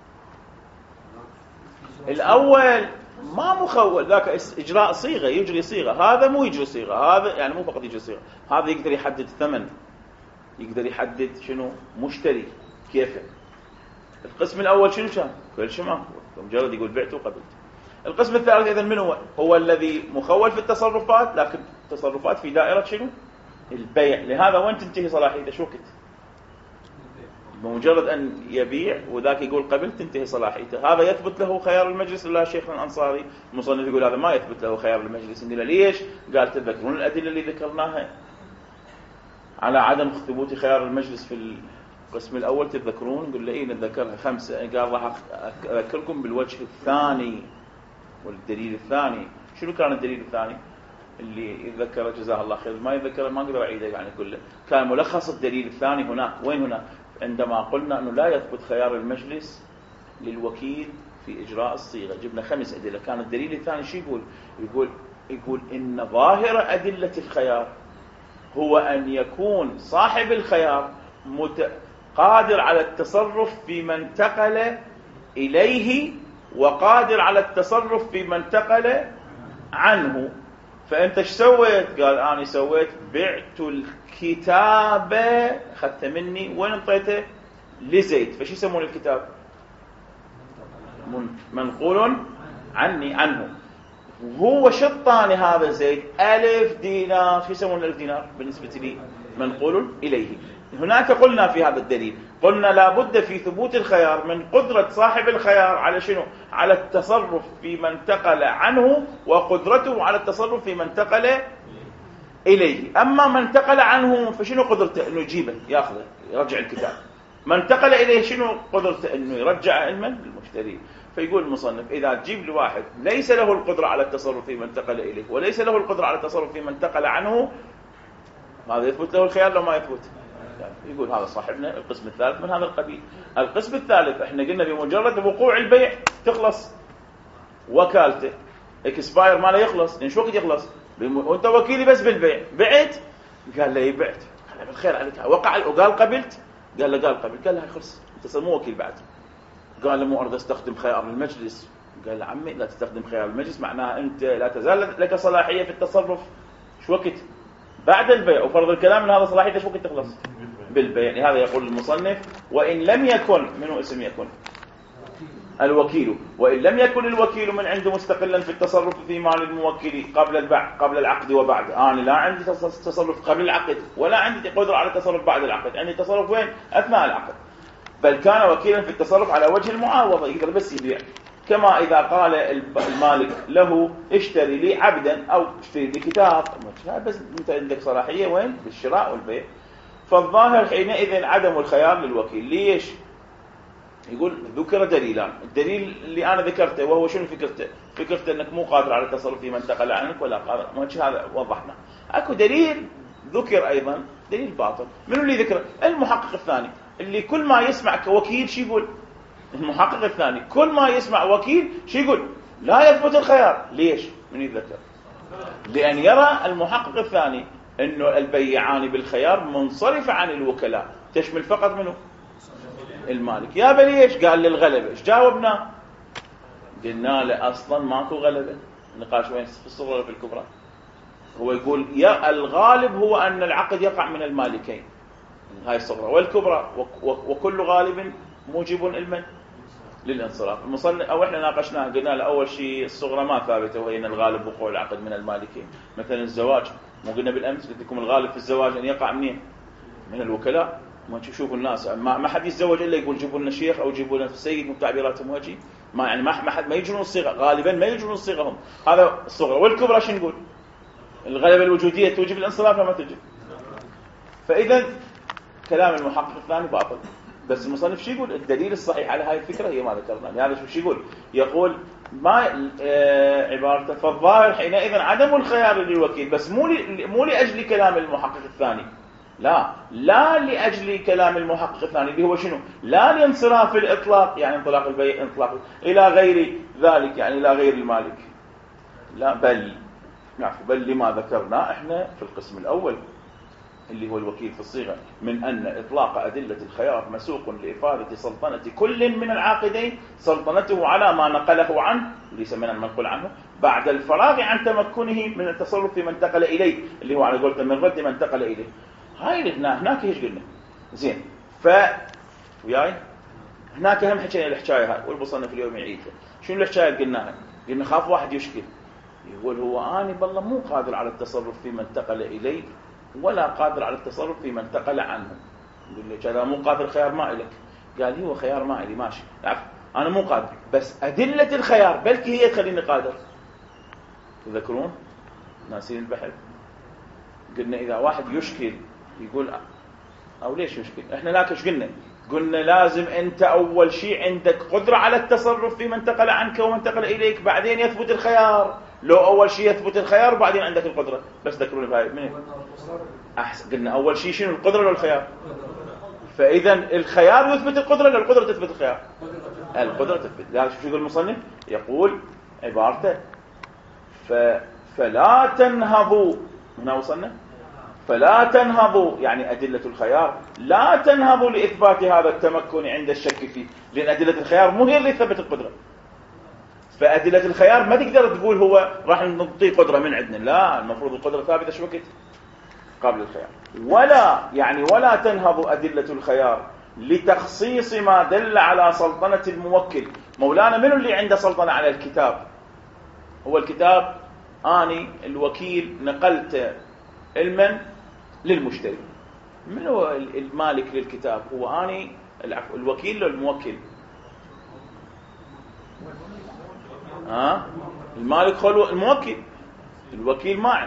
الأول ما مخول، ذاك إجراء صيغة، يجري صيغة. هذا مو يجري صيغة، هذا يعني مو فقط يجري صيغة، هذا يقدر يحدد ثمن، يقدر يحدد شنو مشتري كيفه. القسم الأول شنو كان؟ كل شيء ما مجرد يقول بعت وقبلت. القسم الثالث إذن من هو الذي مخول في التصرفات، لكن التصرفات في دائرة شنو؟ البيع. لهذا وين تنتهي صلاحيته؟ شو وقت؟ بمجرد أن يبيع وذاك يقول قبل تنتهي صلاحيته. هذا يثبت له خيار المجلس ولا شيخنا الأنصاري؟ المصنف يقول هذا ما يثبت له خيار المجلس. نقول ليش؟ قال تذكرون الأدلة اللي ذكرناها على عدم ثبوت خيار المجلس في القسم الأول؟ تذكرون؟ نقول له إيه نتذكرها 5. قال راح أذكركم بالوجه الثاني والدليل الثاني. شنو كان الدليل الثاني اللي يتذكره جزاه الله خير؟ ما يتذكره ما أقدر أعيده يعني كله. كان ملخص الدليل الثاني هنا. وين هنا؟ عندما قلنا أنه لا يثبت خيار المجلس للوكيل في إجراء الصيغة، جبنا 5 أدلة. كان الدليل الثاني شو يقول إن ظاهر أدلة الخيار هو أن يكون صاحب الخيار قادر على التصرف في من انتقل إليه، وقادر على التصرف في من انتقل عنه. فأنت ايش سويت؟ قال أنا سويت بعت الكتابة، أخذت مني، وين انطيته؟ لزيد. فشي يسمون الكتاب؟ منقول عنه. وهو شطاني هذا زيد 1000 دينار. شو يسمون 1000 دينار بالنسبة لي؟ منقول إليه. هناك قلنا في هذا الدليل، قلنا لابد في ثبوت الخيار من قدرة صاحب الخيار على شنو؟ على التصرف في من انتقل عنه، وقدرته على التصرف في من انتقل إليه. أما من انتقل عنه فشنو قدرته إنه يجيبه يأخذه يرجع الكتاب. من انتقل إليه شنو قدرته إنه يرجع علما للمشتري. فيقول المصنف إذا تجيب لواحد ليس له القدرة على التصرف فيما انتقل إليه وليس له القدرة على التصرف فيما انتقل عنه، هذا يثبت له الخيار لو ما يثبت؟ يقول هذا صاحبنا القسم الثالث من هذا القبيل. القسم الثالث احنا قلنا بمجرد وقوع البيع تخلص وكالته، اكسباير ماله يخلص. ليش وقت يخلص؟ وانت وكيلي بس بالبيع. بعت؟ قال له بعت. قال له بالخير عليك. وقع وقال قبلت؟ قال له قال قبل. قال له خلص انت مو وكيل بعد. قال له مو اريد استخدم خيار المجلس. قال له عمي لا تستخدم خيار المجلس، معناها انت لا تزال لك صلاحيه في التصرف. شو وقت؟ بعد البيع. وفرض الكلام ان هذا صلاحيته شو وقت تخلص؟ بالبيع. يعني هذا يقول المصنف وان لم يكن منه اسم يكن الوكيل، وإن لم يكن الوكيل من عنده مستقلا في التصرف في مال الموكل قبل العقد وبعد. أنا لا عندي تصرف قبل العقد ولا عندي قدرة على التصرف بعد العقد، عندي تصرف وين؟ أثناء العقد. بل كان وكيلا في التصرف على وجه المعاوضة، يقدر بس يبيع. كما إذا قال المالك له اشتري لي عبدا أو اشتري لي كتاب، بس أنت عندك صلاحية وين؟ بالشراء والبيع. فالظاهر حينئذ عدم الخيار للوكيل. ليش؟ يقول ذكر دليلان. الدليل اللي أنا ذكرته وهو شنو فكرته أنك مو قادر على التصرف في من انتقل عنك ولا قادر، هذا وضحنا. أكو دليل ذكر أيضا دليل باطل. منو اللي ذكره؟ المحقق الثاني اللي كل ما يسمع كوكيل شي يقول؟ المحقق الثاني كل ما يسمع وكيل شي يقول؟ لا يثبت الخيار. ليش؟ من يذكر؟ لأن يرى المحقق الثاني أنه البيعان بالخيار منصرفة عن الوكلاء، تشمل فقط منه المالك. يا بليش؟ قال للغلبة. ايش جاوبنا؟ قلنا له اصلا ماكو غلبة. النقاش وين؟ في الصغرى ولا في الكبرى؟ هو يقول يا الغالب هو ان العقد يقع من المالكين، هاي الصغرى. والكبرى وكل غالب موجب المن للانصراف. المصنف او احنا ناقشناها قلنا له اول شيء الصغرى ما ثابته، وهي ان الغالب وقوع العقد من المالكين. مثلا الزواج، مو قلنا بالامس قلت لكم الغالب في الزواج ان يقع منين؟ من الوكلاء. ما تشوفوا الناس ما حد يتزوج الا يقول جيبوا لنا شيخ او جيبوا لنا السيد متعبيراتهم وجهي. ما يعني ما حد ما يجرون الصيغه، غالبا ما يجرون صيغهم. هذا الصغرى. والكبرى شو نقول؟ الغلبه الوجوديه توجب الانصراف ولا ما توجب؟ فاذا كلام المحقق الثاني باطل. بس المصنف شو يقول؟ الدليل الصحيح على هاي الفكره هي ما ذكرنا. لهذا شو يقول؟ يقول ما عبارته فالظاهر حينئذ عدم الخيار للوكيل، بس مو لاجل كلام المحقق الثاني، لا لأجل كلام المحقق الثاني اللي هو شنو؟ لا لانصراف الإطلاق، يعني انطلاق البيع انطلاق إلى غير ذلك، يعني إلى غير المالك، لا بل لما ذكرنا احنا في القسم الأول اللي هو الوكيل في الصيغة، من أن إطلاق أدلة الخيار مسوق لإفادة سلطنة كل من العاقدين سلطنته على ما نقله عنه، ليس من المنقول عنه، بعد الفراغ عن تمكنه من التصرف في من انتقل إليه، اللي هو على قولته من رد من انتقل إليه. هاي هناك ايش قلنا؟ زين. وياي هناك هم حكينا الحكايه هاي والمصنف اليوم يعيدها. شنو الحكايه قلناها؟ قلنا خاف واحد يشكل يقول هو اني بالله مو قادر على التصرف في من انتقل اليه ولا قادر على التصرف في من انتقل عنه. يقول لي كذا مو قادر، خيار ما إلك. قال هو خيار ما إلي ماشي، انا مو قادر، بس ادله الخيار بلكي هي تخليني قادر. تذكرون ناسين البحث؟ قلنا اذا واحد يشكل يقول او ليش يشكل؟ احنا لاك ايش قلنا لازم انت اول شيء عندك قدرة على التصرف في من انتقل عنك ومن انتقل اليك، بعدين يثبت الخيار. لو اول شيء يثبت الخيار بعدين عندك القدرة. بس ذكروني بهاي من احسن. قلنا اول شيء شنو؟ القدرة ولا الخيار؟ فاذا الخيار يثبت القدرة ولا القدرة تثبت الخيار؟ القدرة تثبت. لا شو يقول المصنف؟ يقول عبارته فلا تنهضوا. هنا وصلنا؟ فلا تنهضوا يعني أدلة الخيار لا تنهضوا لإثبات هذا التمكن عند الشك فيه، لأن أدلة الخيار مو هي اللي تثبت القدرة. فأدلة الخيار ما تقدر تقول هو راح نعطيه قدرة من عندنا، لا، المفروض القدرة ثابتة شو وقت؟ قبل الخيار. ولا تنهضوا أدلة الخيار لتخصيص ما دل على سلطنة الموكل. مولانا منو اللي عنده سلطنة على الكتاب؟ هو الكتاب أني الوكيل نقلت علما للمشتري. من هو المالك للكتاب؟ هو أني الوكيل للموكل؟ المالك هو الموكل. الوكيل ما عنده.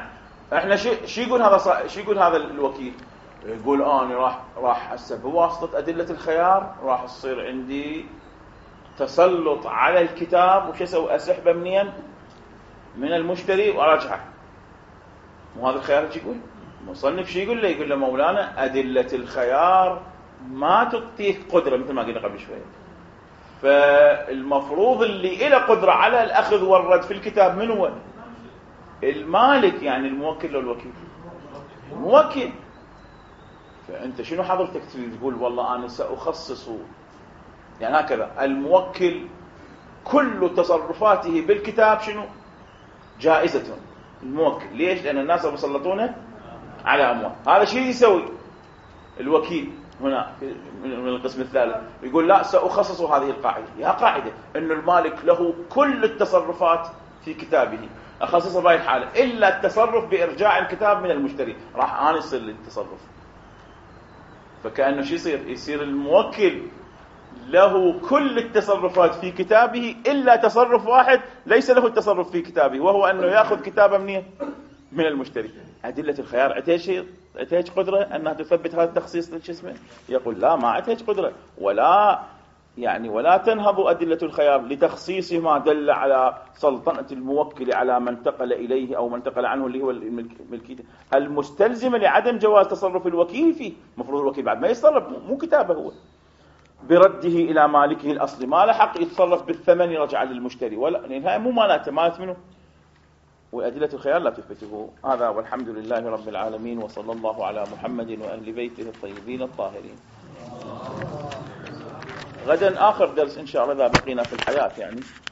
احنا شو يقول هذا شو يقول هذا الوكيل؟ يقول انا راح هسه بواسطه ادله الخيار راح يصير عندي تسلط على الكتاب، وش اسوي؟ اسحبه منين؟ من المشتري وارجعه. وهذا الخيار ايش يقول؟ المصنف شو يقول له؟ يقول له مولانا ادله الخيار ما تعطيك قدره مثل ما قلنا قبل شويه، فالمفروض اللي له قدره على الاخذ والرد في الكتاب من هو؟ المالك، يعني الموكل والوكيل. الموكل. فانت شنو حضرتك تقول والله انا ساخصص؟ يعني هكذا الموكل كل تصرفاته بالكتاب شنو؟ جائزة. الموكل ليش؟ لأن الناس يسلطونه على أموال. هذا شيء يسوي الوكيل هنا من القسم الثالث، يقول لا سأخصص هذه القاعدة. يا قاعدة أن المالك له كل التصرفات في كتابه، أخصصها بهذه الحالة إلا التصرف بإرجاع الكتاب من المشتري، راح أنا يصير لي التصرف. فكأنه شو يصير الموكل له كل التصرفات في كتابه إلا تصرف واحد ليس له التصرف في كتابه، وهو أنه يأخذ كتابه من المشتري. أدلة الخيار عتيج قدرة أنها تثبت هذا التخصيص للجسم؟ يقول لا، ما عتيج قدرة، ولا تنهض أدلة الخيار لتخصيص ما دل على سلطنة الموكل على من انتقل إليه أو من انتقل عنه اللي هو الملكية المستلزمة لعدم جواز تصرف الوكيل فيه. مفروض الوكيل بعد ما يتصرف، مو كتابه هو، برده إلى مالكه الأصلي، ما له حق يتصرف بالثمن يرجع للمشتري، ولا لأنها مو مالته، مالت منه. وأدلة الخيار لا تثبته. هذا والحمد لله رب العالمين، وصلى الله على محمد وأهل بيته الطيبين الطاهرين. غدا آخر درس إن شاء الله إذا بقينا في الحياة يعني.